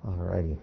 All righty.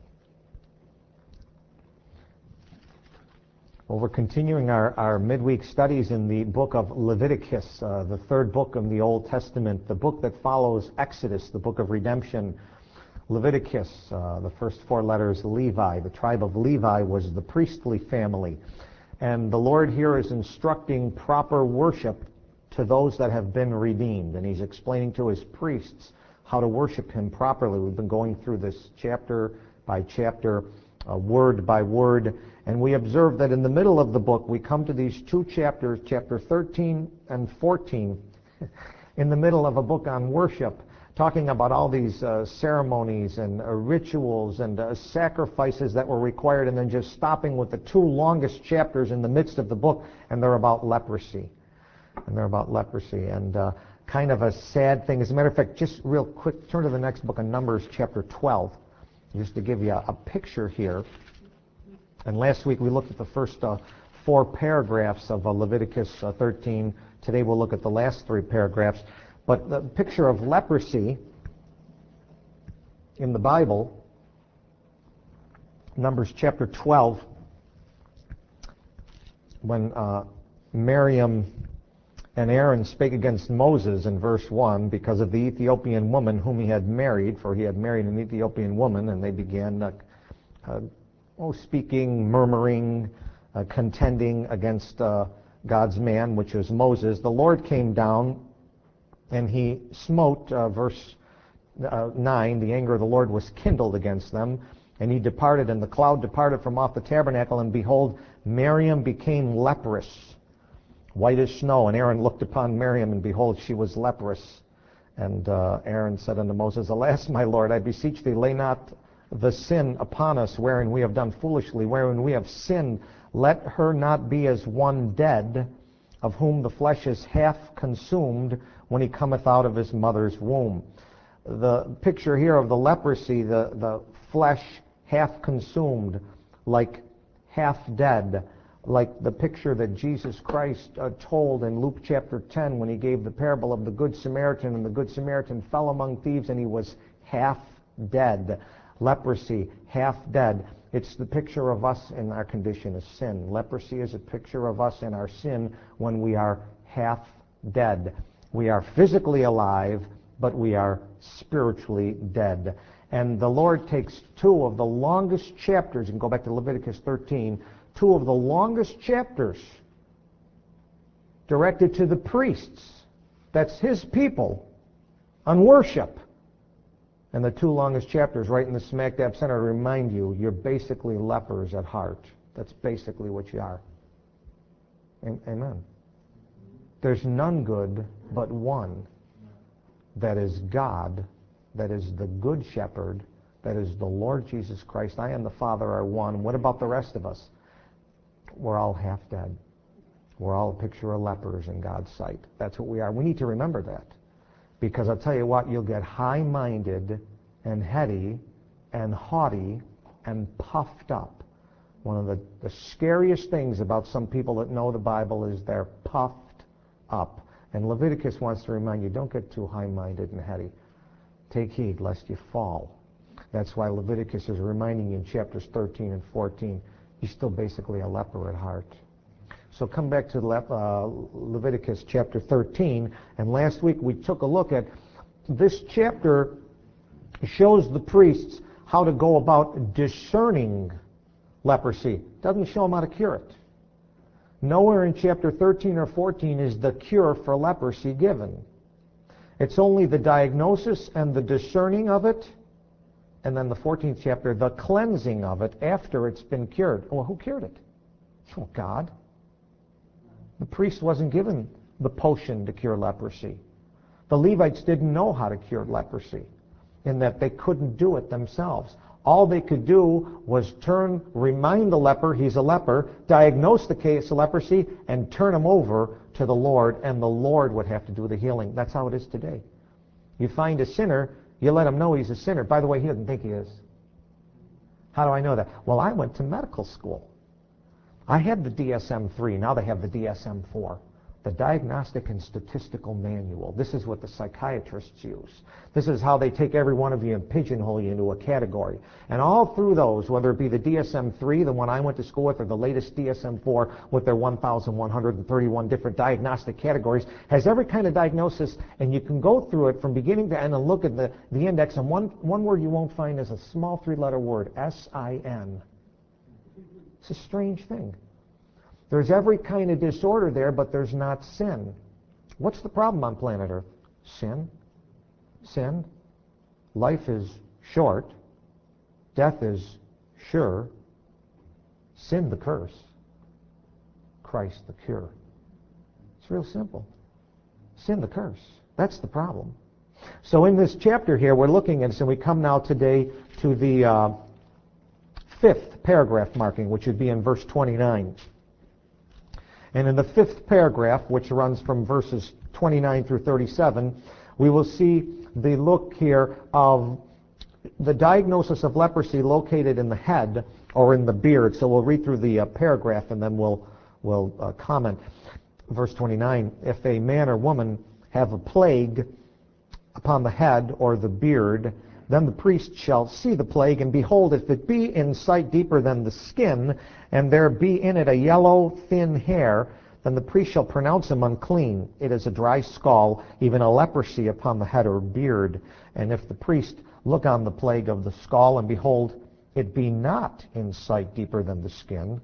Well, we're continuing our midweek studies in the book of Leviticus, the third book of the Old Testament, the book that follows Exodus, the book of redemption. Leviticus, the first four letters, Levi. The tribe of Levi was the priestly family. And the Lord here is instructing proper worship to those that have been redeemed. And he's explaining to his priests how to worship him properly. We've been going through this chapter by chapter, word by word. And we observe that in the middle of the book, we come to these two chapters, chapter 13 and 14, in the middle of a book on worship, talking about all these ceremonies and rituals and sacrifices that were required, and then just stopping with the two longest chapters in the midst of the book, and they're about leprosy. And kind of a sad thing. As a matter of fact, just real quick, turn to the next book of Numbers, chapter 12, just to give you a picture here. And last week we looked at the first four paragraphs of Leviticus 13. Today we'll look at the last three paragraphs. But the picture of leprosy in the Bible, Numbers chapter 12, when Miriam and Aaron spake against Moses in verse 1 because of the Ethiopian woman whom he had married, for he had married an Ethiopian woman, and they began speaking, murmuring, contending against God's man, which was Moses. The Lord came down and he smote, verse 9, the anger of the Lord was kindled against them, and he departed, and the cloud departed from off the tabernacle, and behold, Miriam became leprous, white as snow. And Aaron looked upon Miriam, and behold, she was leprous. And Aaron said unto Moses, Alas, my Lord, I beseech thee, lay not the sin upon us, wherein we have done foolishly, wherein we have sinned. Let her not be as one dead, of whom the flesh is half consumed when he cometh out of his mother's womb. The picture here of the leprosy, the flesh half consumed, like half dead, like the picture that Jesus Christ told in Luke chapter 10 when he gave the parable of the Good Samaritan, and the Good Samaritan fell among thieves and he was half dead. Leprosy, half dead. It's the picture of us in our condition of sin. Leprosy is a picture of us in our sin when we are half dead. We are physically alive, but we are spiritually dead. And the Lord takes two of the longest chapters, you can go back to Leviticus 13, two of the longest chapters directed to the priests, that's his people, on worship. And the two longest chapters right in the smack dab center remind you, you're basically lepers at heart. That's basically what you are. Amen. There's none good but one. That is God. That is the Good Shepherd. That is the Lord Jesus Christ. I and the Father are one. What about the rest of us? We're all half dead. We're all a picture of lepers in God's sight. That's what we are. We need to remember that. Because I'll tell you what, you'll get high-minded and heady and haughty and puffed up. One of the scariest things about some people that know the Bible is they're puffed up. And Leviticus wants to remind you, don't get too high-minded and heady. Take heed lest you fall. That's why Leviticus is reminding you in chapters 13 and 14, you're still basically a leper at heart. So come back to Leviticus chapter 13, and last week we took a look at this chapter shows the priests how to go about discerning leprosy. It doesn't show them how to cure it. Nowhere in chapter 13 or 14 is the cure for leprosy given. It's only the diagnosis and the discerning of it, and then the 14th chapter, the cleansing of it after it's been cured. Well, who cured it? Well, God. The priest wasn't given the potion to cure leprosy. The Levites didn't know how to cure leprosy, in that they couldn't do it themselves. All they could do was remind the leper he's a leper, diagnose the case of leprosy, and turn him over to the Lord, and the Lord would have to do the healing. That's how it is today. You find a sinner, you let him know he's a sinner. By the way, he doesn't think he is. How do I know that? Well, I went to medical school. I had the DSM-3. Now they have the DSM-4. the Diagnostic and Statistical Manual. This is what the psychiatrists use. This is how they take every one of you and pigeonhole you into a category. And all through those, whether it be the DSM-3, the one I went to school with, or the latest DSM-4 with their 1,131 different diagnostic categories, has every kind of diagnosis, and you can go through it from beginning to end and look at the index, and one word you won't find is a small three-letter word, S-I-N. It's a strange thing. There's every kind of disorder there, but there's not sin. What's the problem on planet Earth? Sin. Sin. Life is short. Death is sure. Sin the curse. Christ the cure. It's real simple. Sin the curse. That's the problem. So in this chapter here, we're looking at this, and we come now today to the fifth paragraph marking, which would be in verse 29. And in the fifth paragraph, which runs from verses 29 through 37, we will see the look here of the diagnosis of leprosy located in the head or in the beard. So we'll read through the paragraph and then we'll comment. Verse 29, if a man or woman have a plague upon the head or the beard, then the priest shall see the plague, and behold, if it be in sight deeper than the skin, and there be in it a yellow thin hair, then the priest shall pronounce him unclean. It is a dry scall, even a leprosy upon the head or beard. And if the priest look on the plague of the scall, and behold, it be not in sight deeper than the skin,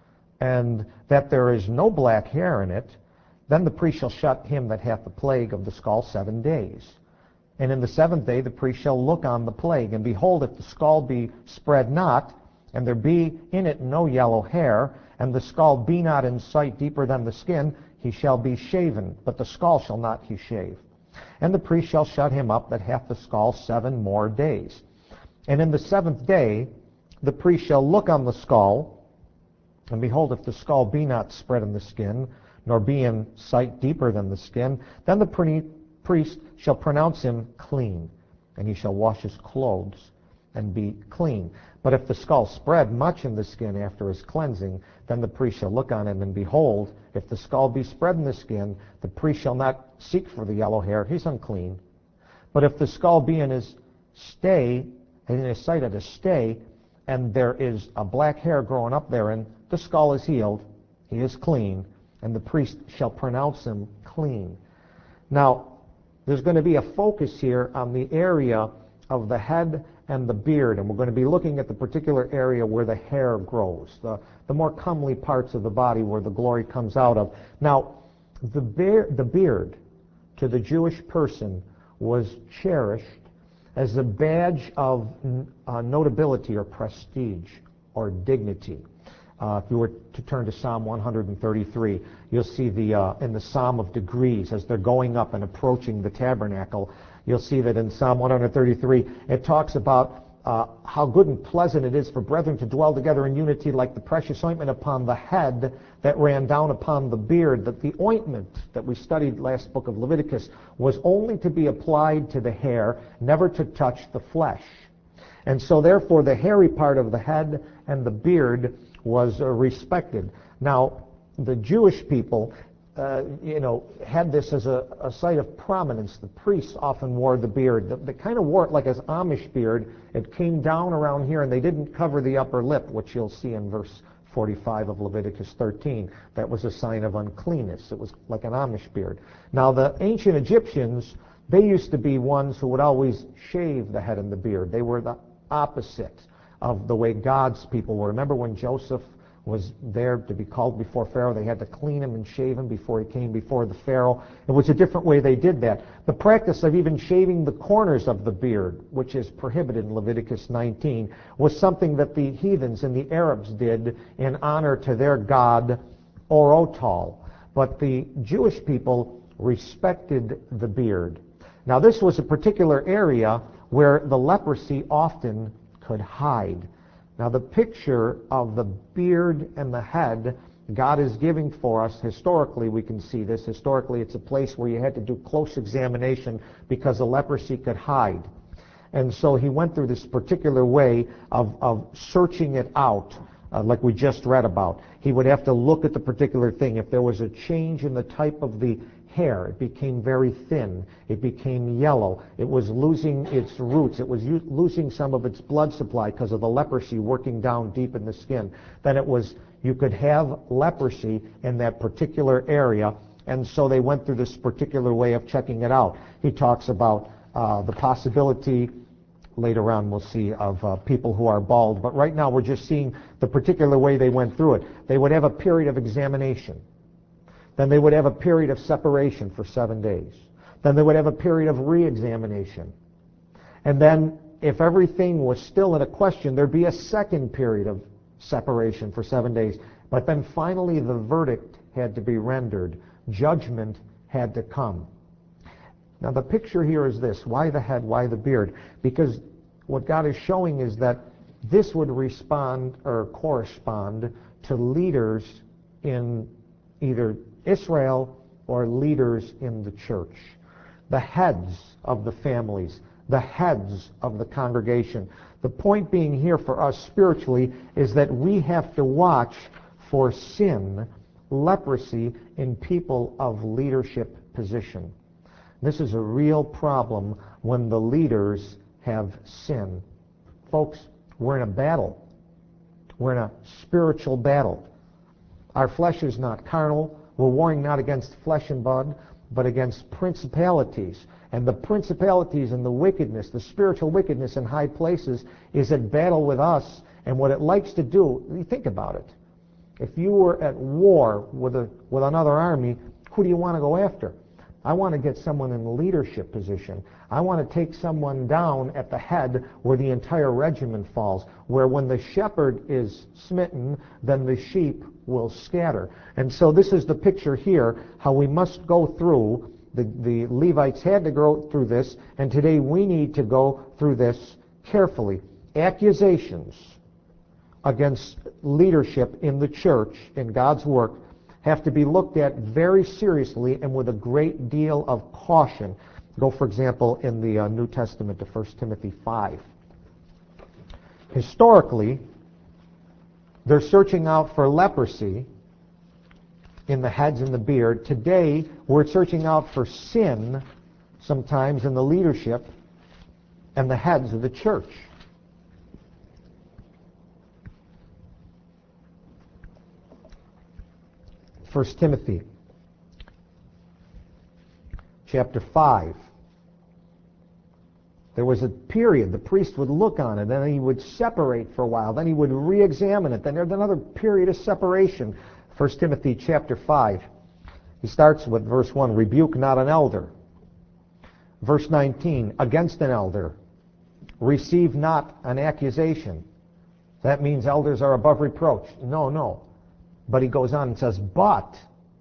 and that there is no black hair in it, then the priest shall shut him that hath the plague of the scall 7 days. And in the 7th day the priest shall look on the plague, and behold, if the scall be spread not, and there be in it no yellow hair, and the scall be not in sight deeper than the skin, he shall be shaven, but the scall shall not he shave. And the priest shall shut him up that hath the scall 7 more days. And in the 7th day the priest shall look on the scall, and behold, if the scall be not spread in the skin, nor be in sight deeper than the skin, then the priest shall pronounce him clean, and he shall wash his clothes and be clean. But if the scall spread much in the skin after his cleansing, then the priest shall look on him, and behold, if the scall be spread in the skin, the priest shall not seek for the yellow hair, he's unclean. But if the scall be in his stay, in his sight at a stay, and there is a black hair growing up therein, the scall is healed, he is clean, and the priest shall pronounce him clean. Now, there's going to be a focus here on the area of the head and the beard, and we're going to be looking at the particular area where the hair grows, the more comely parts of the body where the glory comes out of. Now, the beard to the Jewish person was cherished as a badge of notability or prestige or dignity. If you were to turn to Psalm 133, you'll see in the Psalm of Degrees, as they're going up and approaching the tabernacle, you'll see that in Psalm 133, it talks about how good and pleasant it is for brethren to dwell together in unity, like the precious ointment upon the head that ran down upon the beard. That the ointment that we studied last book of Leviticus was only to be applied to the hair, never to touch the flesh. And so therefore the hairy part of the head and the beard was respected. Now, the Jewish people, had this as a site of prominence. The priests often wore the beard. They kind of wore it like an Amish beard. It came down around here, and they didn't cover the upper lip, which you'll see in verse 45 of Leviticus 13. That was a sign of uncleanness. It was like an Amish beard. Now, the ancient Egyptians, they used to be ones who would always shave the head and the beard. They were the opposite of the way God's people were. Remember when Joseph was there to be called before Pharaoh, they had to clean him and shave him before he came before the Pharaoh. It was a different way they did that. The practice of even shaving the corners of the beard, which is prohibited in Leviticus 19, was something that the heathens and the Arabs did in honor to their god Orotal. But the Jewish people respected the beard. Now, this was a particular area where the leprosy often could hide. Now, the picture of the beard and the head God is giving for us, historically we can see this. Historically, it's a place where you had to do close examination because the leprosy could hide. And so he went through this particular way of searching it out like we just read about. He would have to look at the particular thing. If there was a change in the type of the hair, it became very thin, it became yellow, it was losing its roots, it was losing some of its blood supply because of the leprosy working down deep in the skin, then you could have leprosy in that particular area, and so they went through this particular way of checking it out. He talks about the possibility, later on we'll see, of people who are bald, but right now we're just seeing the particular way they went through it. They would have a period of examination. Then they would have a period of separation for 7 days. Then they would have a period of re-examination. And then if everything was still in a question, there'd be a second period of separation for 7 days. But then finally the verdict had to be rendered. Judgment had to come. Now the picture here is this. Why the head? Why the beard? Because what God is showing is that this would respond or correspond to leaders in either Israel or leaders in the church. The heads of the families, the heads of the congregation. The point being here for us spiritually is that we have to watch for sin, leprosy in people of leadership position. This is a real problem when the leaders have sin. Folks, we're in a battle. We're in a spiritual battle. Our flesh is not carnal. We're warring not against flesh and blood, but against principalities. And the principalities and the wickedness, the spiritual wickedness in high places is at battle with us. And what it likes to do, you think about it. If you were at war with another army, who do you want to go after? I want to get someone in a leadership position. I want to take someone down at the head where the entire regiment falls, where when the shepherd is smitten, then the sheep will scatter. And so this is the picture here, how we must go through. The Levites had to go through this, and today we need to go through this carefully. Accusations against leadership in the church, in God's work, have to be looked at very seriously and with a great deal of caution. Go, for example, in the New Testament to 1 Timothy 5. Historically, they're searching out for leprosy in the heads and the beard. Today, we're searching out for sin sometimes in the leadership and the heads of the church. 1 Timothy chapter 5. There was a period, the priest would look on it, then he would separate for a while, then he would re-examine it, then there's another period of separation. 1 Timothy chapter 5. He starts with verse 1, rebuke not an elder. Verse 19, against an elder, receive not an accusation. That means elders are above reproach. No. But he goes on and says, but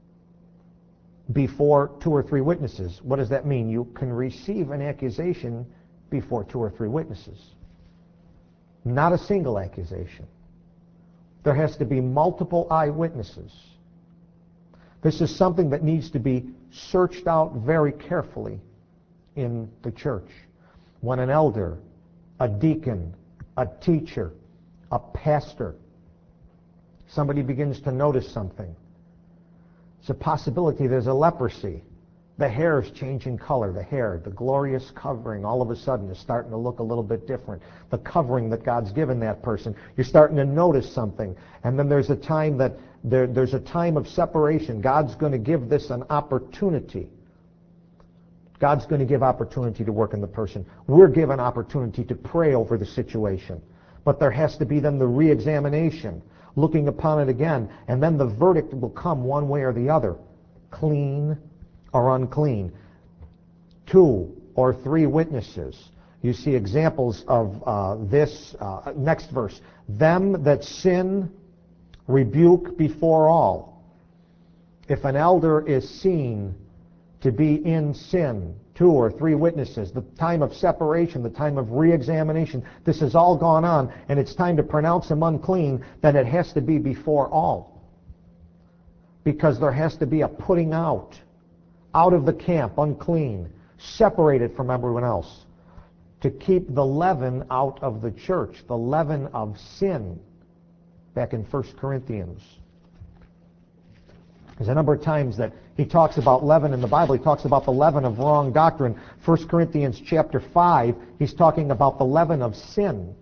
before 2 or 3 witnesses. What does that mean? You can receive an accusation before 2 or 3 witnesses. Not a single accusation. There has to be multiple eyewitnesses. This is something that needs to be searched out very carefully in the church. When an elder, a deacon, a teacher, a pastor, somebody begins to notice something. It's a possibility there's a leprosy. The hair is changing color. The hair, the glorious covering, all of a sudden is starting to look a little bit different. The covering that God's given that person, you're starting to notice something. And then there's a time that there's a time of separation. God's going to give this an opportunity. God's going to give opportunity to work in the person. We're given opportunity to pray over the situation. But there has to be then the re-examination, looking upon it again, and then the verdict will come one way or the other, clean or unclean. 2 or 3 witnesses. You see examples of this. Next verse. Them that sin, rebuke before all. If an elder is seen to be in sin, 2 or 3 witnesses, the time of separation, the time of re-examination, this has all gone on, and it's time to pronounce him unclean, then it has to be before all. Because there has to be a putting out of the camp, unclean, separated from everyone else, to keep the leaven out of the church, the leaven of sin. back in 1 Corinthians. There's a number of times that he talks about leaven in the Bible. He talks about the leaven of wrong doctrine. 1 Corinthians chapter 5, he's talking about the leaven of sin.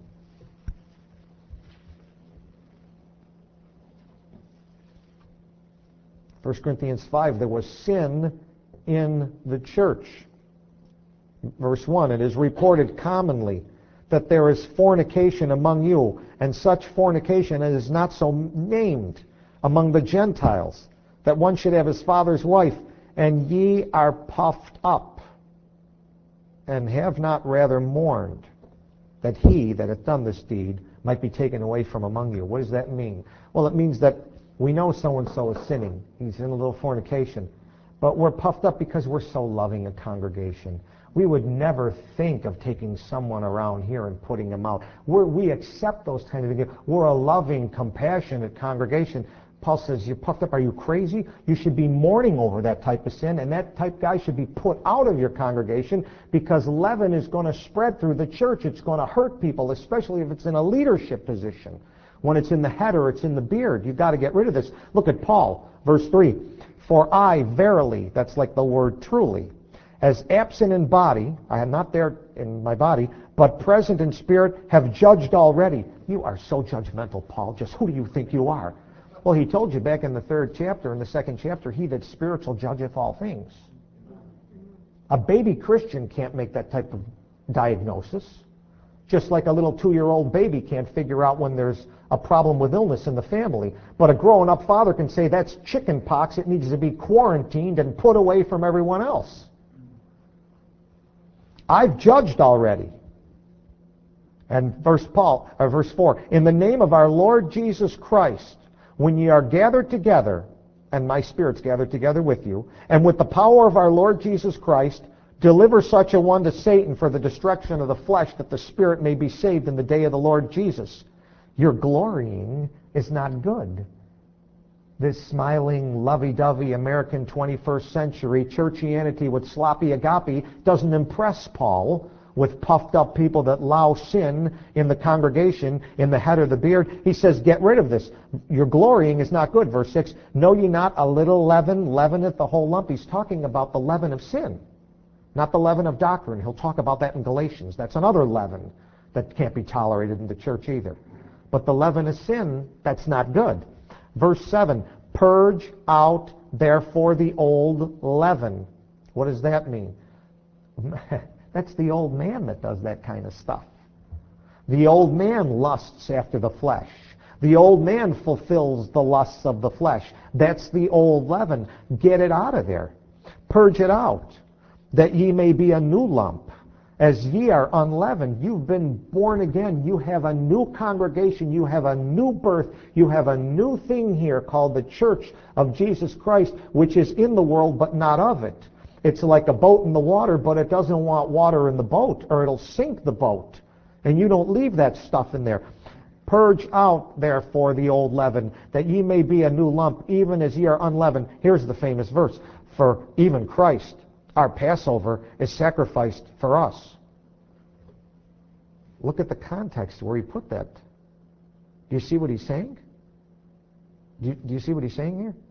First Corinthians 5, there was sin in the church. Verse 1, it is reported commonly that there is fornication among you, and such fornication as is not so named among the Gentiles, that one should have his father's wife, and ye are puffed up, and have not rather mourned, that he that hath done this deed might be taken away from among you. What does that mean? Well, it means that we know so-and-so is sinning. He's in a little fornication. But we're puffed up because we're so loving a congregation. We would never think of taking someone around here and putting them out. We accept those kind of things. We're a loving, compassionate congregation. Paul says, you're puffed up. Are you crazy? You should be mourning over that type of sin, and that type guy should be put out of your congregation, because leaven is going to spread through the church. It's going to hurt people, especially if it's in a leadership position. When it's in the head or it's in the beard, you've got to get rid of this. Look at Paul, verse 3. For I verily, that's like the word truly, as absent in body, I am not there in my body, but present in spirit, have judged already. You are so judgmental, Paul. Just who do you think you are? Well, he told you back in the 3rd chapter, in the 2nd chapter, he that's spiritual judgeth all things. A baby Christian can't make that type of diagnosis. Just like a little 2-year-old baby can't figure out when there's a problem with illness in the family. But a grown-up father can say, that's chicken pox. It needs to be quarantined and put away from everyone else. I've judged already. And verse 4, in the name of our Lord Jesus Christ, when ye are gathered together, and my spirit's gathered together with you, and with the power of our Lord Jesus Christ, deliver such a one to Satan for the destruction of the flesh, that the spirit may be saved in the day of the Lord Jesus. Your glorying is not good. This smiling, lovey-dovey American 21st century churchianity with sloppy agape doesn't impress Paul with puffed up people that allow sin in the congregation, in the head or the beard. He says, get rid of this. Your glorying is not good. Verse 6, know ye not a little leaven leaveneth the whole lump. He's talking about the leaven of sin, not the leaven of doctrine. He'll talk about that in Galatians. That's another leaven that can't be tolerated in the church either. But the leaven of sin, that's not good. Verse 7, purge out therefore the old leaven. What does that mean? That's the old man that does that kind of stuff. The old man lusts after the flesh. The old man fulfills the lusts of the flesh. That's the old leaven. Get it out of there. Purge it out, that ye may be a new lump, as ye are unleavened. You've been born again. You have a new congregation. You have a new birth. You have a new thing here called the Church of Jesus Christ, which is in the world but not of it. It's like a boat in the water, but it doesn't want water in the boat, or it'll sink the boat. And you don't leave that stuff in there. Purge out, therefore, the old leaven, that ye may be a new lump, even as ye are unleavened. Here's the famous verse. For even Christ, our Passover, is sacrificed for us. Look at the context where he put that. Do you see what he's saying? Do you see what he's saying here?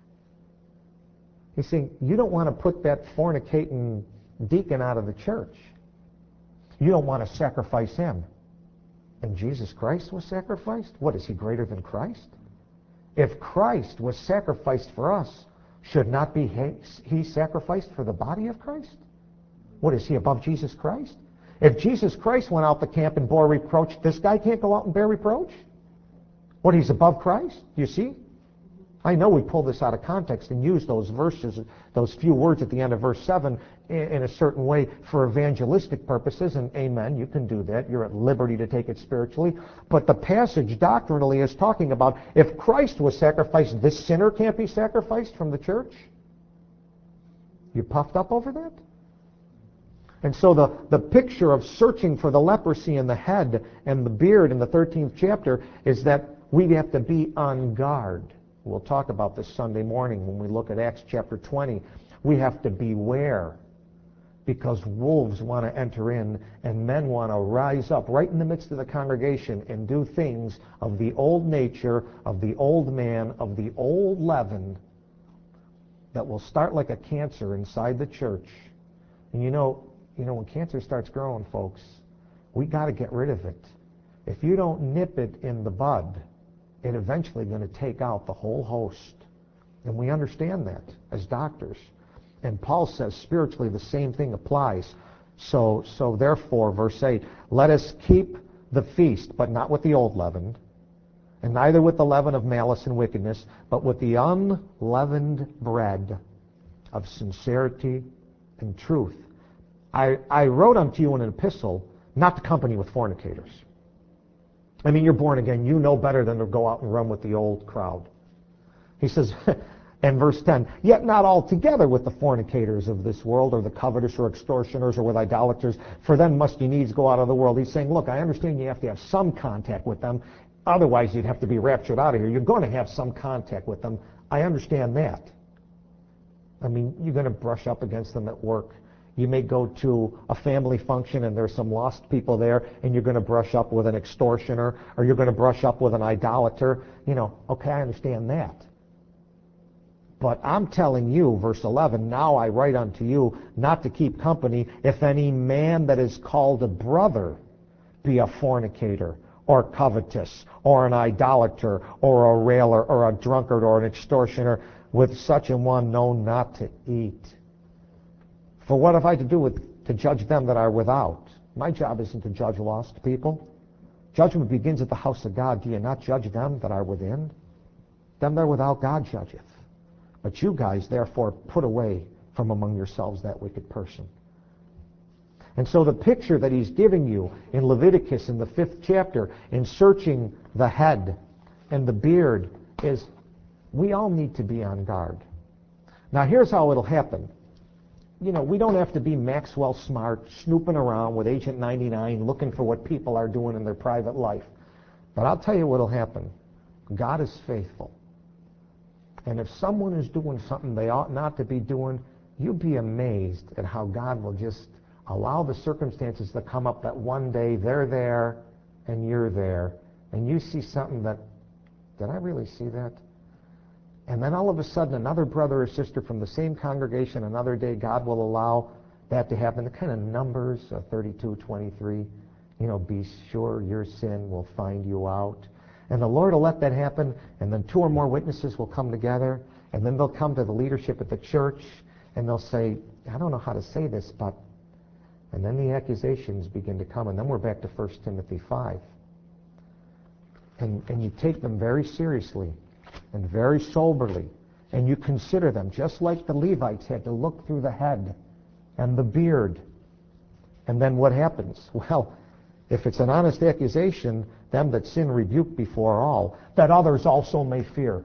He's saying, you don't want to put that fornicating deacon out of the church. You don't want to sacrifice him. And Jesus Christ was sacrificed? What, is he greater than Christ? If Christ was sacrificed for us, should not be he sacrificed for the body of Christ? What, is he above Jesus Christ? If Jesus Christ went out the camp and bore reproach, this guy can't go out and bear reproach? What, he's above Christ? Do you see? I know we pull this out of context and use those verses, those few words at the end of verse 7 in a certain way for evangelistic purposes, and amen, you can do that. You're at liberty to take it spiritually. But the passage doctrinally is talking about if Christ was sacrificed, this sinner can't be sacrificed from the church? You puffed up over that? And so the picture of searching for the leprosy in the head and the beard in the 13th chapter is that we have to be on guard. We'll talk about this Sunday morning when we look at Acts chapter 20. We have to beware because wolves want to enter in and men want to rise up right in the midst of the congregation and do things of the old nature, of the old man, of the old leaven that will start like a cancer inside the church. And you know when cancer starts growing, folks, we got to get rid of it. If you don't nip it in the bud, it's eventually going to take out the whole host. And we understand that as doctors. And Paul says spiritually the same thing applies. So therefore, verse 8, let us keep the feast, but not with the old leaven, and neither with the leaven of malice and wickedness, but with the unleavened bread of sincerity and truth. I wrote unto you in an epistle not to company with fornicators. I mean, you're born again. You know better than to go out and run with the old crowd. He says, and verse 10, yet not altogether with the fornicators of this world, or the covetous, or extortioners, or with idolaters, for then must you needs go out of the world. He's saying, look, I understand you have to have some contact with them. Otherwise, you'd have to be raptured out of here. You're going to have some contact with them. I understand that. I mean, you're going to brush up against them at work. You may go to a family function and there's some lost people there, and you're going to brush up with an extortioner, or you're going to brush up with an idolater. Okay, I understand that. But I'm telling you, verse 11, now I write unto you not to keep company if any man that is called a brother be a fornicator, or covetous, or an idolater, or a railer, or a drunkard, or an extortioner. With such an one know not to eat. For what have I to do with to judge them that are without? My job isn't to judge lost people. Judgment begins at the house of God. Do you not judge them that are within? Them that are without, God judgeth. But you guys, therefore, put away from among yourselves that wicked person. And so the picture that he's giving you in Leviticus in the 5th chapter, in searching the head and the beard, is we all need to be on guard. Now here's how it'll happen. We don't have to be Maxwell Smart, snooping around with Agent 99, looking for what people are doing in their private life. But I'll tell you what'll happen. God is faithful. And if someone is doing something they ought not to be doing, you'll be amazed at how God will just allow the circumstances to come up that one day they're there and you're there, and you see something that, did I really see that? And then all of a sudden another brother or sister from the same congregation, another day, God will allow that to happen. The kind of Numbers 32:23, be sure your sin will find you out. And the Lord will let that happen, and then 2 or more witnesses will come together, and then they'll come to the leadership at the church, and they'll say, I don't know how to say this, but... And then the accusations begin to come, and then we're back to 1 Timothy 5. And you take them very seriously and very soberly, and you consider them, just like the Levites had to look through the head and the beard. And then what happens? Well, if it's an honest accusation, them that sin rebuke before all, that others also may fear.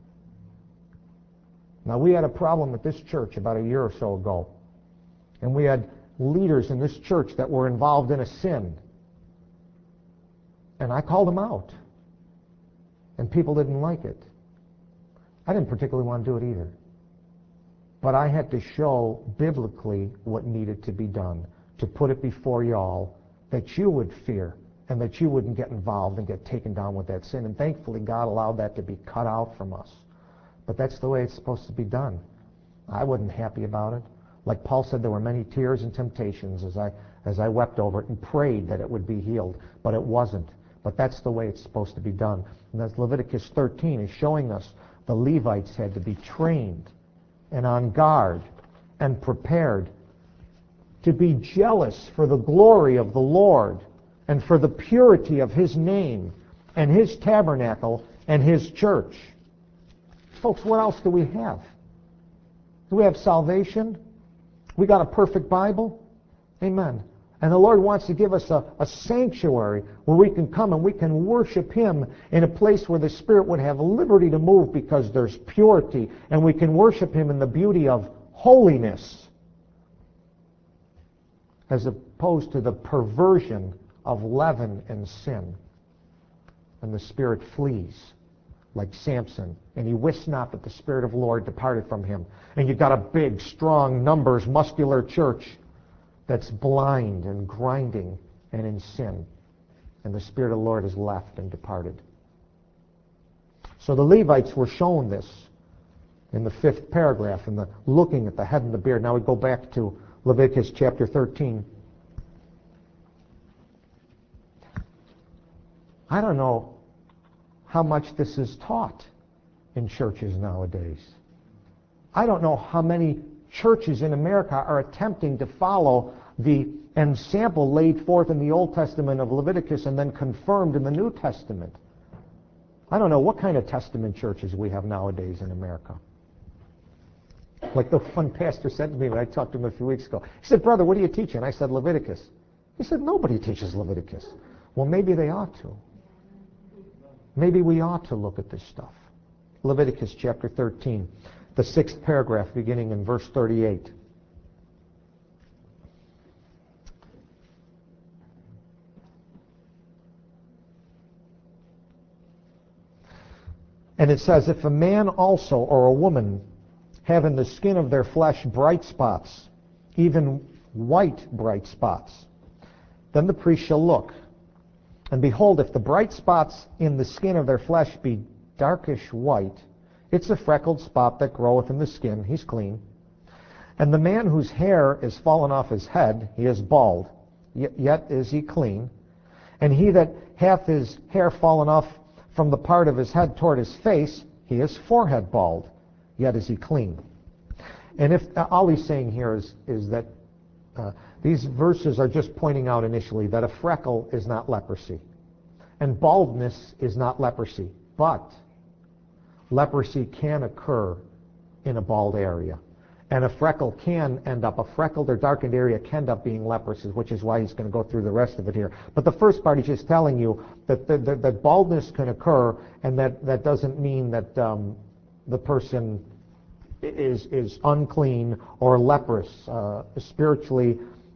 Now, we had a problem at this church about a year or so ago, and we had leaders in this church that were involved in a sin. And I called them out. And people didn't like it. I didn't particularly want to do it either. But I had to show biblically what needed to be done, to put it before y'all, that you would fear and that you wouldn't get involved and get taken down with that sin. And thankfully, God allowed that to be cut out from us. But that's the way it's supposed to be done. I wasn't happy about it. Like Paul said, there were many tears and temptations as I wept over it and prayed that it would be healed. But it wasn't. But that's the way it's supposed to be done. And that's Leviticus 13 is showing us the Levites had to be trained and on guard and prepared to be jealous for the glory of the Lord and for the purity of His name and His tabernacle and His church. Folks, what else do we have? Do we have salvation? We got a perfect Bible? Amen. And the Lord wants to give us a sanctuary where we can come and we can worship Him in a place where the Spirit would have liberty to move because there's purity, and we can worship Him in the beauty of holiness as opposed to the perversion of leaven and sin. And the Spirit flees like Samson, and he wist not that the Spirit of the Lord departed from him. And you've got a big, strong, numbers, muscular church. that's blind and grinding and in sin. And the Spirit of the Lord has left and departed. So the Levites were shown this in the 5th paragraph, in the looking at the head and the beard. Now we go back to Leviticus chapter 13. I don't know how much this is taught in churches nowadays. I don't know how many churches in America are attempting to follow the ensample laid forth in the Old Testament of Leviticus and then confirmed in the New Testament. I don't know what kind of Testament churches we have nowadays in America. Like the one pastor said to me when I talked to him a few weeks ago. He said, "Brother, what are you teaching?" I said, "Leviticus." He said, "Nobody teaches Leviticus." Well, maybe they ought to. Maybe we ought to look at this stuff. Leviticus chapter 13, the 6th paragraph beginning in verse 38. And it says, "If a man also or a woman have in the skin of their flesh bright spots, even white bright spots, then the priest shall look. And behold, if the bright spots in the skin of their flesh be darkish white, it's a freckled spot that groweth in the skin, he's clean. And the man whose hair is fallen off his head, he is bald, yet is he clean. And he that hath his hair fallen off from the part of his head toward his face, he is forehead bald, yet is he clean." And if all he's saying here is that these verses are just pointing out initially that a freckle is not leprosy, and baldness is not leprosy, but leprosy can occur in a bald area. And a freckled or darkened area can end up being leprosy, which is why he's going to go through the rest of it here. But the first part, he's just telling you that baldness can occur, and that doesn't mean that the person is unclean or leprous. Spiritually,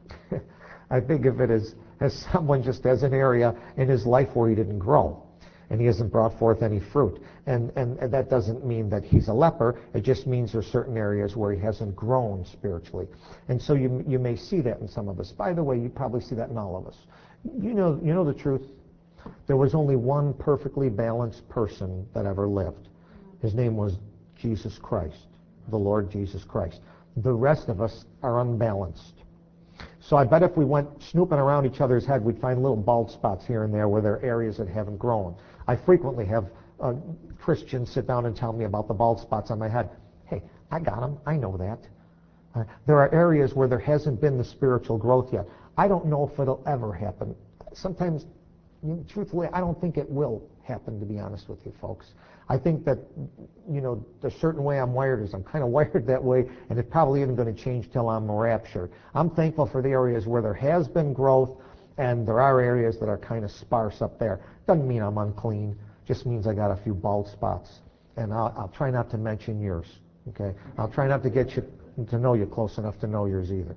I think of it as someone just has an area in his life where he didn't grow, and he hasn't brought forth any fruit. And that doesn't mean that he's a leper. It just means there's certain areas where he hasn't grown spiritually. And so you may see that in some of us. By the way, you probably see that in all of us. You know the truth? There was only one perfectly balanced person that ever lived. His name was Jesus Christ, the Lord Jesus Christ. The rest of us are unbalanced. So I bet if we went snooping around each other's head, we'd find little bald spots here and there where there are areas that haven't grown. I frequently have Christians sit down and tell me about the bald spots on my head. Hey, I got them. I know that. There are areas where there hasn't been the spiritual growth yet. I don't know if it'll ever happen. Sometimes, truthfully, I don't think it will happen, to be honest with you folks. I think that, the certain way I'm wired is I'm kind of wired that way, and it probably isn't going to change till I'm raptured. I'm thankful for the areas where there has been growth, and there are areas that are kind of sparse up there. Doesn't mean I'm unclean. Just means I got a few bald spots. And I'll try not to mention yours. Okay? I'll try not to get you to know you close enough to know yours either.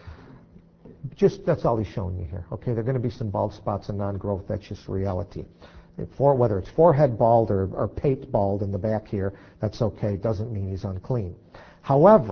Just that's all he's showing you here. Okay? There are going to be some bald spots and non-growth. That's just reality. Whether it's forehead bald or pate bald in the back here, that's okay. It doesn't mean he's unclean. However,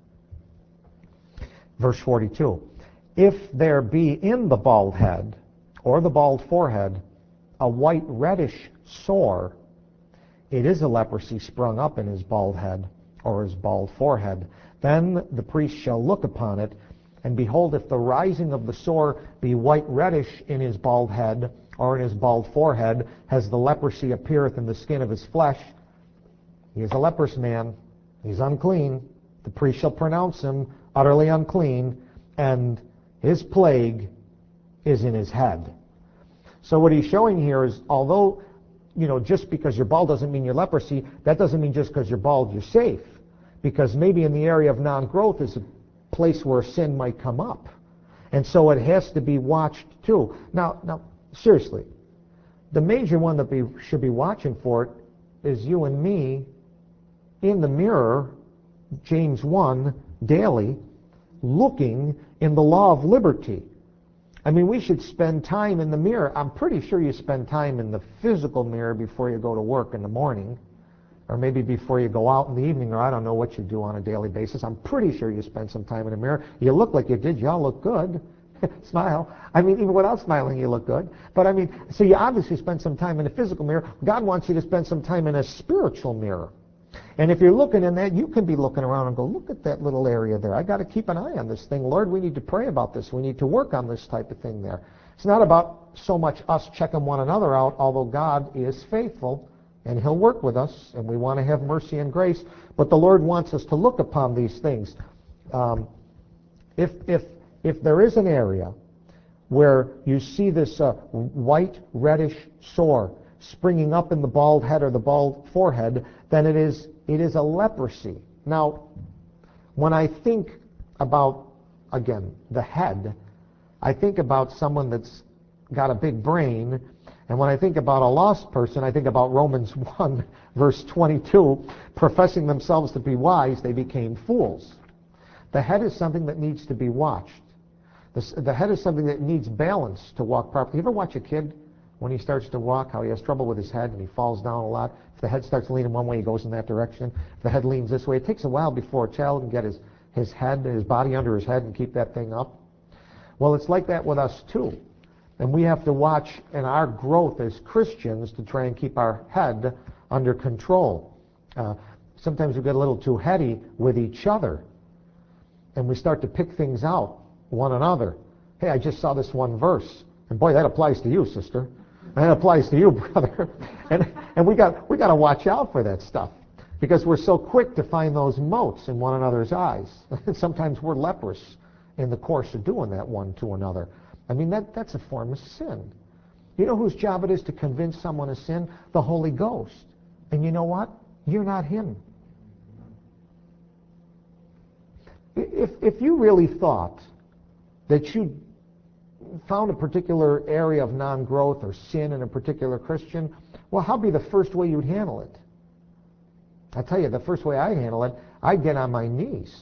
verse 42, if there be in the bald head or the bald forehead a white reddish sore, it is a leprosy sprung up in his bald head or his bald forehead. Then the priest shall look upon it, and behold, if the rising of the sore be white reddish in his bald head or in his bald forehead, as the leprosy appeareth in the skin of his flesh, he is a leprous man, he's unclean. The priest shall pronounce him utterly unclean, and his plague is in his head. So what he's showing here is, although, just because you're bald doesn't mean you're leprosy, that doesn't mean just because you're bald you're safe. Because maybe in the area of non-growth is a place where sin might come up. And so it has to be watched too. Now, seriously, the major one that we should be watching for is you and me in the mirror, James 1, daily, looking in the law of liberty. I mean, we should spend time in the mirror. I'm pretty sure you spend time in the physical mirror before you go to work in the morning. Or maybe before you go out in the evening, or I don't know what you do on a daily basis. I'm pretty sure you spend some time in the mirror. You look like you did. You all look good. Smile. I mean, even without smiling, you look good. But I mean, so you obviously spend some time in a physical mirror. God wants you to spend some time in a spiritual mirror. And if you're looking in that, you can be looking around and go, look at that little area there. I got to keep an eye on this thing. Lord, we need to pray about this. We need to work on this type of thing there. It's not about so much us checking one another out, although God is faithful and He'll work with us, and we want to have mercy and grace. But the Lord wants us to look upon these things. If there is an area where you see this white, reddish sore springing up in the bald head or the bald forehead, then it is a leprosy. Now, when I think about, again, the head, I think about someone that's got a big brain, and when I think about a lost person, I think about Romans 1, verse 22, professing themselves to be wise, they became fools. The head is something that needs to be watched. The head is something that needs balance to walk properly. You ever watch a kid when he starts to walk, how he has trouble with his head and he falls down a lot? If the head starts leaning one way, he goes in that direction. If the head leans this way, it takes a while before a child can get his head, his body under his head and keep that thing up. Well, it's like that with us too. And we have to watch in our growth as Christians to try and keep our head under control. Sometimes we get a little too heady with each other, and we start to pick things out, one another. Hey, I just saw this one verse, and boy, that applies to you, sister. That applies to you, brother. And we got to watch out for that stuff, because we're so quick to find those motes in one another's eyes. Sometimes we're leprous in the course of doing that one to another. I mean, that's a form of sin. You know whose job it is to convince someone of sin? The Holy Ghost. And you know what? You're not Him. If you really thought that you found a particular area of non-growth or sin in a particular Christian, well, how'd be the first way you'd handle it? I tell you, the first way I handle it, I'd get on my knees.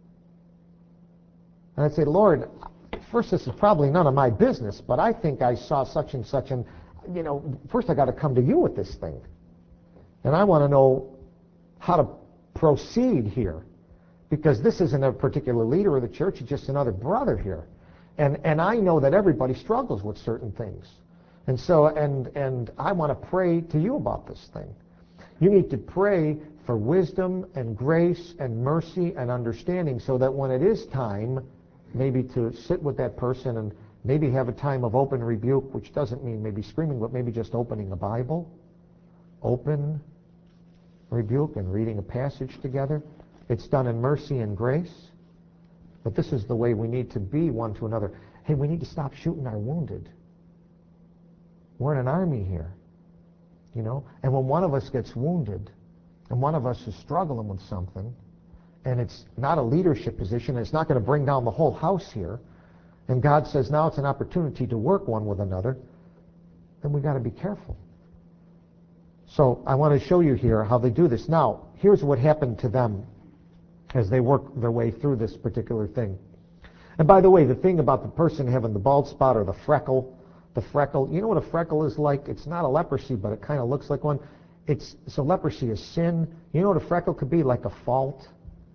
And I'd say, Lord, first, this is probably none of my business, but I think I saw such and such, and, first I got to come to you with this thing. And I want to know how to proceed here, because this isn't a particular leader of the church, it's just another brother here. And I know that everybody struggles with certain things. And so, and I want to pray to you about this thing. You need to pray for wisdom and grace and mercy and understanding, so that when it is time maybe to sit with that person and maybe have a time of open rebuke, which doesn't mean maybe screaming, but maybe just opening the Bible, open rebuke and reading a passage together. It's done in mercy and grace. But this is the way we need to be one to another. Hey, we need to stop shooting our wounded. We're in an army here, And when one of us gets wounded, and one of us is struggling with something, and it's not a leadership position, and it's not going to bring down the whole house here, and God says now it's an opportunity to work one with another, then we've got to be careful. So I want to show you here how they do this. Now, here's what happened to them as they work their way through this particular thing. And by the way, the thing about the person having the bald spot or the freckle, you know what a freckle is like? It's not a leprosy, but it kind of looks like one. So leprosy is sin. You know what a freckle could be? Like a fault.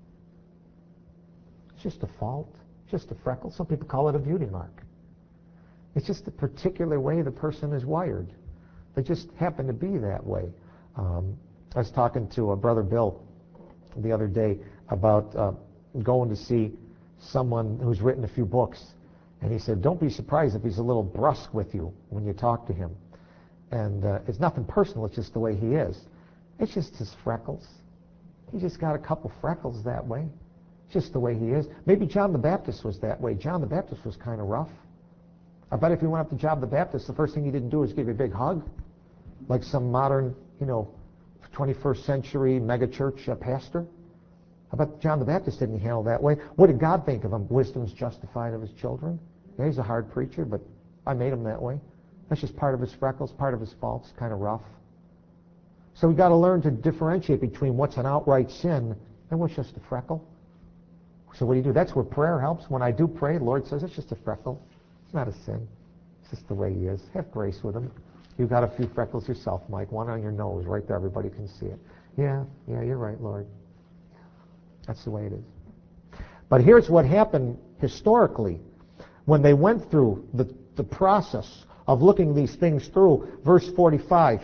It's just a fault, just a freckle. Some people call it a beauty mark. It's just a particular way the person is wired. They just happen to be that way. I was talking to Brother Bill the other day about going to see someone who's written a few books. And he said, don't be surprised if he's a little brusque with you when you talk to him. And it's nothing personal, it's just the way he is. It's just his freckles. He just got a couple freckles that way. Just the way he is. Maybe John the Baptist was that way. John the Baptist was kind of rough. I bet if you went up to John the Baptist, the first thing he didn't do was give you a big hug, like some modern, 21st century megachurch pastor. I bet John the Baptist didn't handle that way. What did God think of him? Wisdom's justified of his children. Yeah, he's a hard preacher, but I made him that way. That's just part of his freckles, part of his faults, kind of rough. So we've got to learn to differentiate between what's an outright sin and what's just a freckle. So what do? That's where prayer helps. When I do pray, the Lord says, it's just a freckle. It's not a sin. It's just the way he is. Have grace with him. You've got a few freckles yourself, Mike. One on your nose right there. Everybody can see it. Yeah, you're right, Lord. That's the way it is. But here's what happened historically. When they went through the process of looking these things through, verse 45.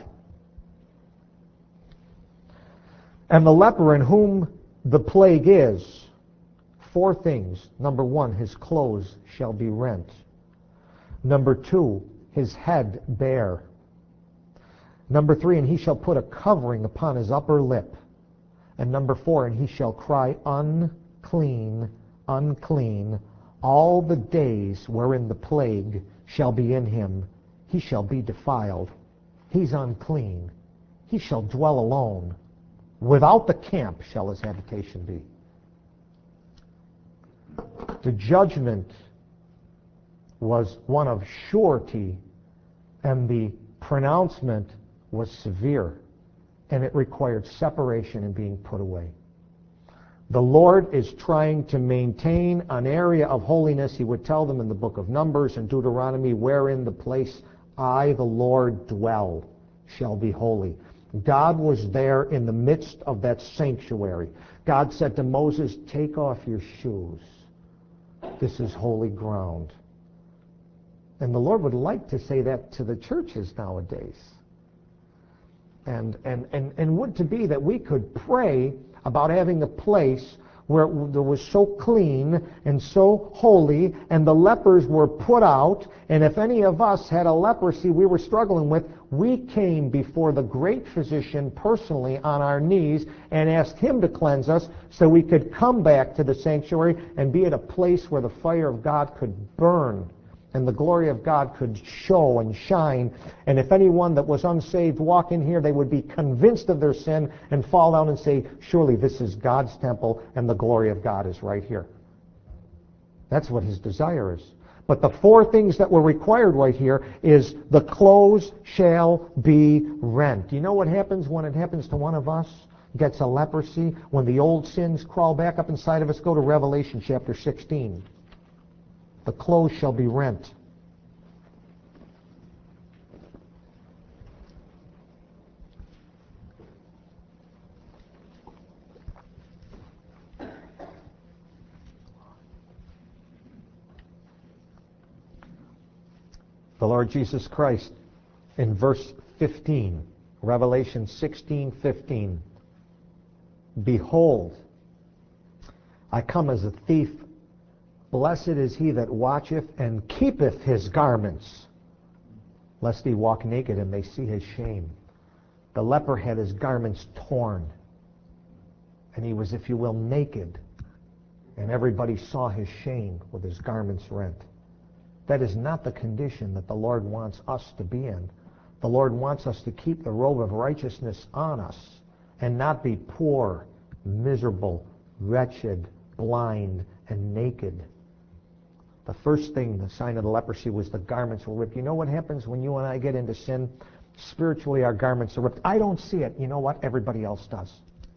And the leper in whom the plague is, 4 things. Number 1, his clothes shall be rent. Number 2, his head bare. Number 3, and he shall put a covering upon his upper lip. And number 4, and he shall cry, unclean, unclean, all the days wherein the plague shall be in him. He shall be defiled. He's unclean. He shall dwell alone. Without the camp shall his habitation be. The judgment was one of surety, and the pronouncement was severe, and it required separation and being put away. The Lord is trying to maintain an area of holiness. He would tell them in the book of Numbers and Deuteronomy, wherein the place I, the Lord, dwell shall be holy. God was there in the midst of that sanctuary. God said to Moses, take off your shoes. This is holy ground. And the Lord would like to say that to the churches nowadays. And would to be that we could pray about having a place where it was so clean and so holy, and the lepers were put out, and if any of us had a leprosy we were struggling with, we came before the great physician personally on our knees and asked him to cleanse us so we could come back to the sanctuary and be at a place where the fire of God could burn and the glory of God could show and shine. And if anyone that was unsaved walk in here, they would be convinced of their sin and fall down and say, surely this is God's temple and the glory of God is right here. That's what his desire is. But the 4 things that were required right here is the clothes shall be rent. Do you know what happens when it happens to one of us? Gets a leprosy. When the old sins crawl back up inside of us, go to Revelation chapter 16. The clothes shall be rent. The Lord Jesus Christ in verse 15, Revelation 16:15. Behold, I come as a thief. Blessed is he that watcheth and keepeth his garments, lest he walk naked and they see his shame. The leper had his garments torn, and he was, if you will, naked, and everybody saw his shame with his garments rent. That is not the condition that the Lord wants us to be in. The Lord wants us to keep the robe of righteousness on us and not be poor, miserable, wretched, blind, and naked. The first thing, the sign of the leprosy, was the garments were ripped. You know what happens when you and I get into sin? Spiritually, our garments are ripped. I don't see it. You know what? Everybody else does.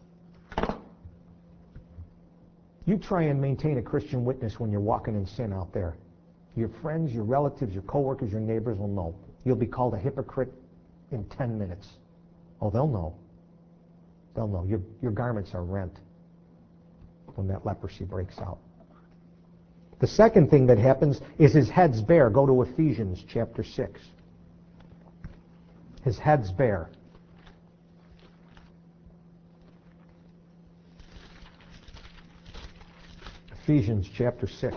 You try and maintain a Christian witness when you're walking in sin out there. Your friends, your relatives, your coworkers, your neighbors will know. You'll be called a hypocrite in 10 minutes. Oh, they'll know. They'll know. Your garments are rent when that leprosy breaks out. The second thing that happens is his head's bare. Go to Ephesians chapter 6. His head's bare. Ephesians chapter 6.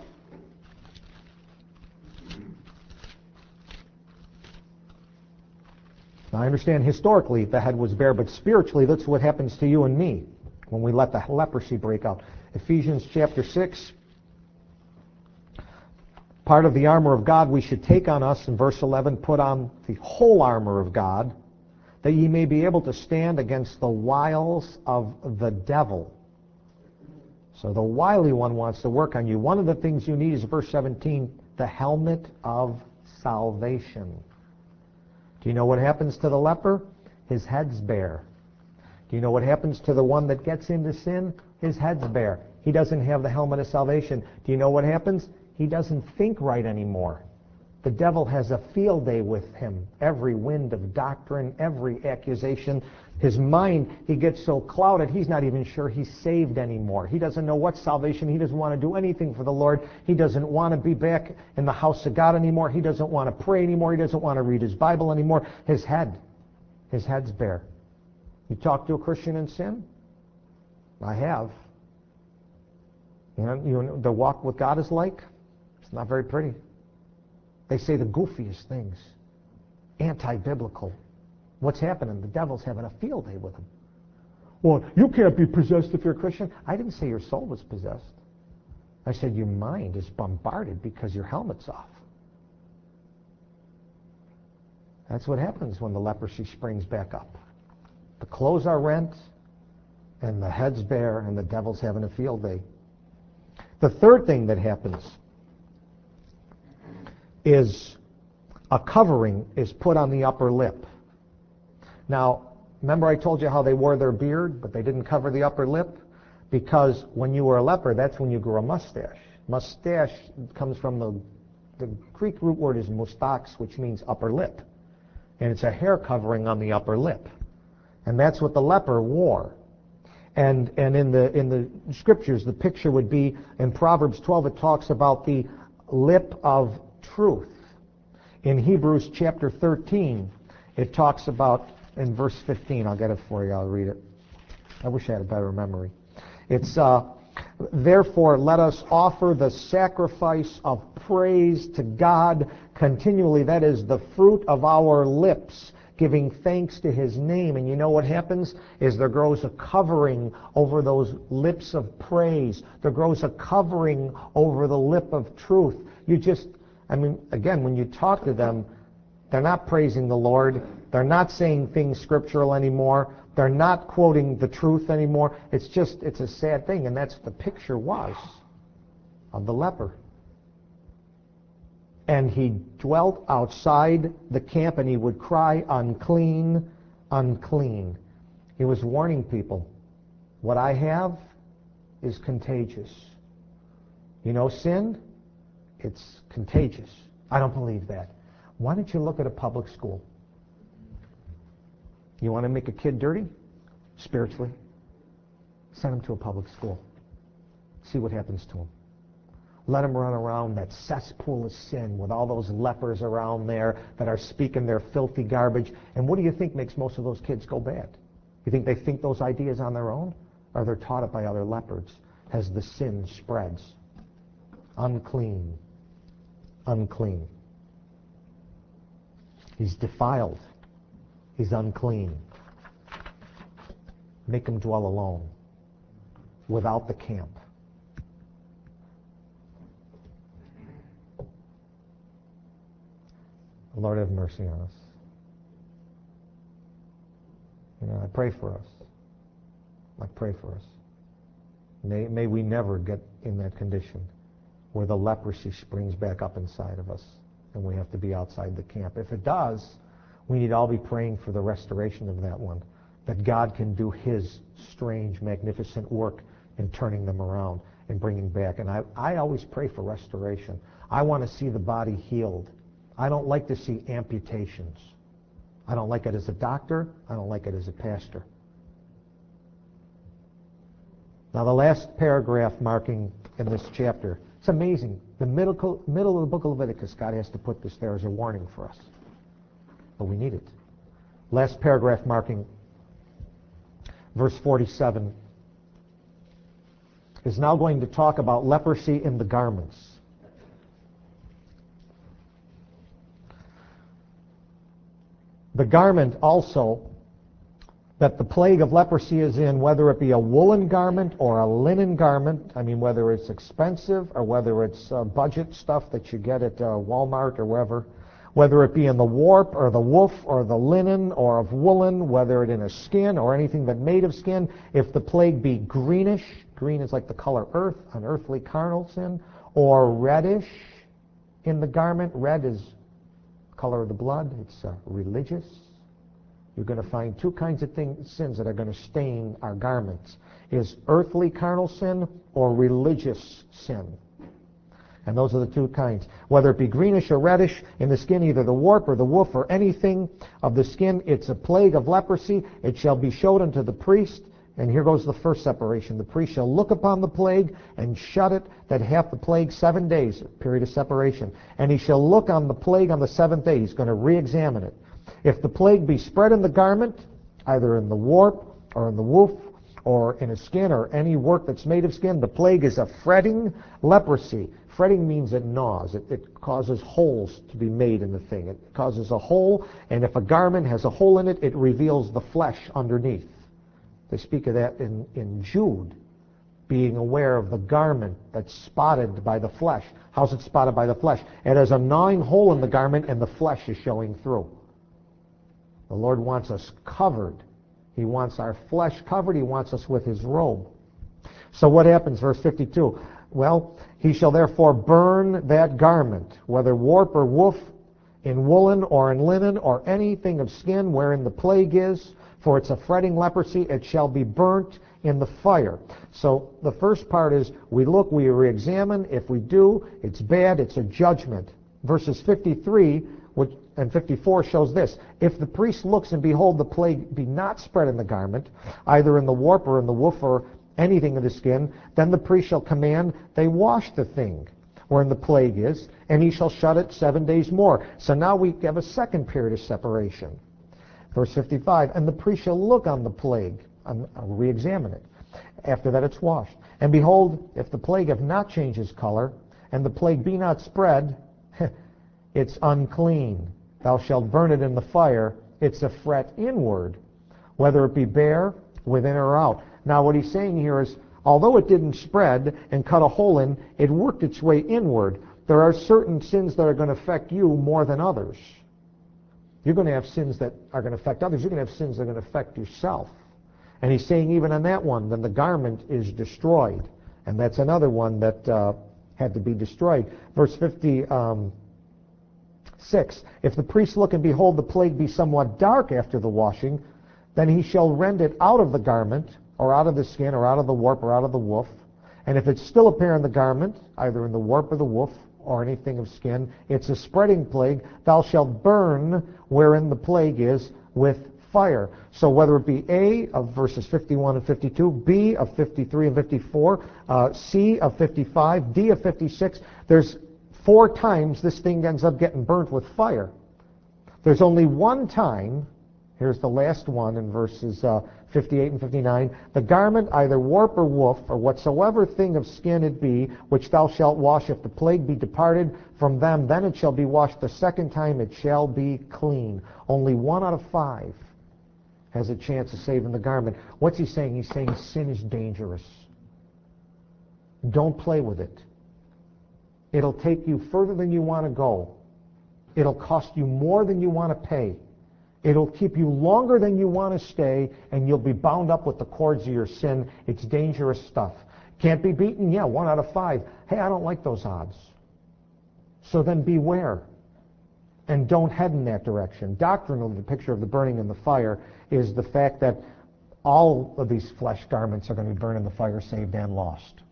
Now, I understand historically the head was bare, but spiritually that's what happens to you and me when we let the leprosy break out. Ephesians chapter 6. Part of the armor of God we should take on us in verse 11, put on the whole armor of God, that ye may be able to stand against the wiles of the devil. So the wily one wants to work on you. One of the things you need is verse 17, the helmet of salvation. Do you know what happens to the leper? His head's bare. Do you know what happens to the one that gets into sin? His head's bare. He doesn't have the helmet of salvation. Do you know what happens? He doesn't think right anymore. The devil has a field day with him. Every wind of doctrine, every accusation. His mind, he gets so clouded, he's not even sure he's saved anymore. He doesn't know what's salvation. He doesn't want to do anything for the Lord. He doesn't want to be back in the house of God anymore. He doesn't want to pray anymore. He doesn't want to read his Bible anymore. His head's bare. You talk to a Christian in sin? I have. You know the walk with God is like? It's not very pretty. They say the goofiest things. Anti-biblical. What's happening? The devil's having a field day with them. Well, you can't be possessed if you're a Christian. I didn't say your soul was possessed. I said your mind is bombarded because your helmet's off. That's what happens when the leprosy springs back up. The clothes are rent, and the head's bare, and the devil's having a field day. The third thing that happens is a covering is put on the upper lip. Now, remember I told you how they wore their beard, but they didn't cover the upper lip? Because when you were a leper, that's when you grew a mustache. Mustache comes from the Greek root word is mustax, which means upper lip. And it's a hair covering on the upper lip. And that's what the leper wore. And in the scriptures, the picture would be, in Proverbs 12, it talks about the lip of truth. In Hebrews chapter 13, it talks about, in verse 15, I'll get it for you, I'll read it. I wish I had a better memory. It's, therefore, let us offer the sacrifice of praise to God continually. That is the fruit of our lips, giving thanks to His name. And you know what happens? Is there grows a covering over those lips of praise. There grows a covering over the lip of truth. Again, when you talk to them, they're not praising the Lord. They're not saying things scriptural anymore. They're not quoting the truth anymore. It's a sad thing, and that's what the picture was of the leper. And he dwelt outside the camp, and he would cry, unclean, unclean. He was warning people, what I have is contagious. You know sin? It's contagious. I don't believe that. Why don't you look at a public school? You want to make a kid dirty? Spiritually? Send him to a public school. See what happens to him. Let him run around that cesspool of sin with all those lepers around there that are speaking their filthy garbage. And what do you think makes most of those kids go bad? You think they think those ideas on their own? Or they're taught it by other lepers as the sin spreads? Unclean. Unclean. He's defiled. He's unclean. Make him dwell alone, without the camp. Lord, have mercy on us. I pray for us. I pray for us. May we never get in that condition where the leprosy springs back up inside of us and we have to be outside the camp. If it does, we need to all be praying for the restoration of that one, that God can do His strange, magnificent work in turning them around and bringing back. And I always pray for restoration. I want to see the body healed. I don't like to see amputations. I don't like it as a doctor. I don't like it as a pastor. Now the last paragraph marking in this chapter, it's amazing. The middle of the book of Leviticus, God has to put this there as a warning for us. But we need it. Last paragraph marking, verse 47, is now going to talk about leprosy in the garments. The garment also that the plague of leprosy is in, whether it be a woolen garment or a linen garment, whether it's expensive or whether it's budget stuff that you get at Walmart or wherever, whether it be in the warp or the woof or the linen or of woolen, whether it in a skin or anything that made of skin, if the plague be greenish, green is like the color earth, an earthly carnal sin, or reddish in the garment, red is color of the blood, it's religious. You're going to find two kinds of sins that are going to stain our garments. Is earthly carnal sin or religious sin. And those are the two kinds. Whether it be greenish or reddish in the skin, either the warp or the woof or anything of the skin, it's a plague of leprosy. It shall be showed unto the priest. And here goes the first separation. The priest shall look upon the plague and shut it that hath the plague 7 days, period of separation. And he shall look on the plague on the 7th day. He's going to re-examine it. If the plague be spread in the garment, either in the warp or in the woof or in a skin or any work that's made of skin, the plague is a fretting leprosy. Fretting means it gnaws. It causes holes to be made in the thing. It causes a hole, and if a garment has a hole in it, it reveals the flesh underneath. They speak of that in Jude, being aware of the garment that's spotted by the flesh. How's it spotted by the flesh? It has a gnawing hole in the garment, and the flesh is showing through. The Lord wants us covered. He wants our flesh covered. He wants us with his robe. So what happens, verse 52? Well, he shall therefore burn that garment, whether warp or woof, in woolen or in linen or anything of skin wherein the plague is, for it's a fretting leprosy, it shall be burnt in the fire. So the first part is we look, we re-examine. If we do, it's bad, it's a judgment. Verses 53 and 54 shows this. If the priest looks and behold the plague be not spread in the garment, either in the warp or in the woof or anything of the skin, then the priest shall command they wash the thing wherein the plague is, and he shall shut it 7 days more. So now we have a second period of separation. Verse 55, and the priest shall look on the plague, re-examine it. After that it's washed. And behold, if the plague have not changed his color, and the plague be not spread, it's unclean. Thou shalt burn it in the fire. It's a fret inward, whether it be bare, within or out. Now what he's saying here is, although it didn't spread and cut a hole in, it worked its way inward. There are certain sins that are going to affect you more than others. You're going to have sins that are going to affect others. You're going to have sins that are going to affect yourself. And he's saying even on that one, then the garment is destroyed. And that's another one that had to be destroyed. Verse 56, if the priest look and behold the plague be somewhat dark after the washing, then he shall rend it out of the garment, or out of the skin, or out of the warp, or out of the woof. And if it still appear in the garment, either in the warp or the woof, or anything of skin, it's a spreading plague. Thou shalt burn wherein the plague is with fire. So whether it be A of verses 51 and 52, B of 53 and 54, C of 55, D of 56, there's 4 times this thing ends up getting burnt with fire. There's only one time, here's the last one in verses 58 and 59, the garment, either warp or woof, or whatsoever thing of skin it be, which thou shalt wash, if the plague be departed from them, then it shall be washed the second time, it shall be clean. Only 1 out of 5 has a chance of saving the garment. What's he saying? He's saying sin is dangerous. Don't play with it. It'll take you further than you want to go. It'll cost you more than you want to pay. It'll keep you longer than you want to stay, and you'll be bound up with the cords of your sin. It's dangerous stuff. Can't be beaten? Yeah, 1 out of 5. Hey, I don't like those odds. So then beware. And don't head in that direction. Doctrinally, the picture of the burning in the fire is the fact that all of these flesh garments are going to be burned in the fire, saved and lost.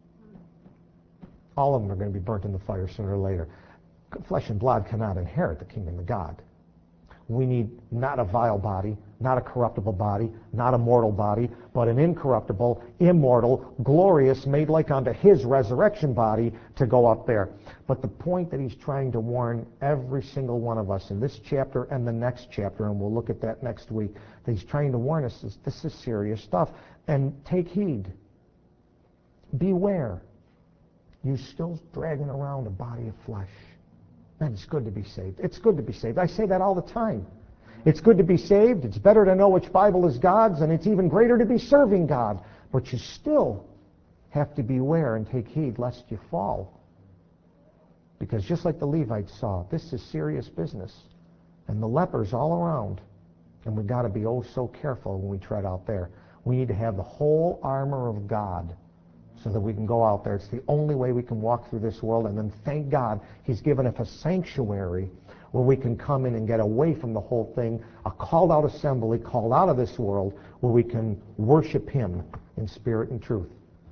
All of them are going to be burnt in the fire sooner or later. Flesh and blood cannot inherit the kingdom of God. We need not a vile body, not a corruptible body, not a mortal body, but an incorruptible, immortal, glorious, made like unto his resurrection body to go up there. But the point that he's trying to warn every single one of us in this chapter and the next chapter, and we'll look at that next week, that he's trying to warn us is this is serious stuff. And take heed. Beware. You're still dragging around a body of flesh. Man, it's good to be saved. It's good to be saved. I say that all the time. It's good to be saved. It's better to know which Bible is God's, and it's even greater to be serving God. But you still have to beware and take heed lest you fall. Because just like the Levites saw, this is serious business. And the lepers all around. And we've got to be oh so careful when we tread out there. We need to have the whole armor of God so that we can go out there. It's the only way we can walk through this world. And then thank God he's given us a sanctuary where we can come in and get away from the whole thing, a called out assembly, called out of this world, where we can worship him in spirit and truth.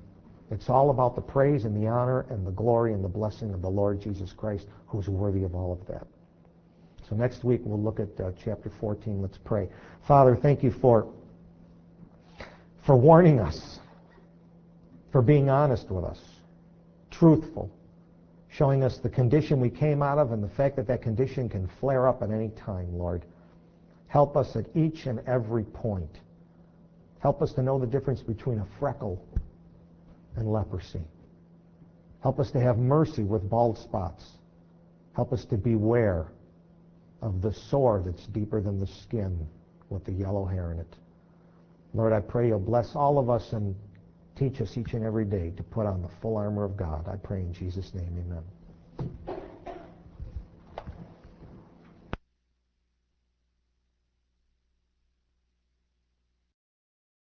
It's all about the praise and the honor and the glory and the blessing of the Lord Jesus Christ, who's worthy of all of that. So next week we'll look at chapter 14. Let's pray. Father, thank you for warning us, for being honest with us, truthful, showing us the condition we came out of and the fact that that condition can flare up at any time, Lord. Help us at each and every point. Help us to know the difference between a freckle and leprosy. Help us to have mercy with bald spots. Help us to beware of the sore that's deeper than the skin with the yellow hair in it. Lord, I pray you'll bless all of us and teach us each and every day to put on the full armor of God. I pray in Jesus' name, amen.